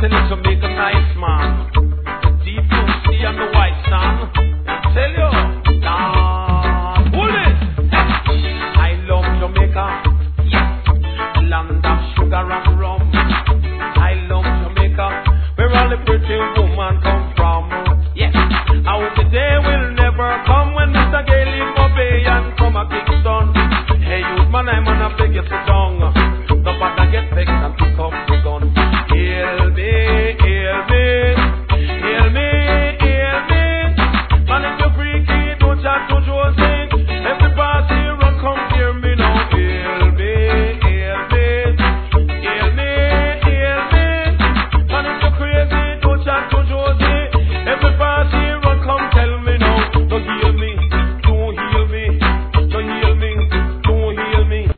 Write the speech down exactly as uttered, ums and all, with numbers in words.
tell you to make a nice man. Deep blue sea and the white sand. I tell you, nah, pull it. I love Jamaica, yes, land of sugar and rum. I love Jamaica, where all the pretty women come from. Yes, I hope the day will never come when Mister Gay leave for Bay and come a Kingston. Hey, youth man, I'm gonna beg you sit down.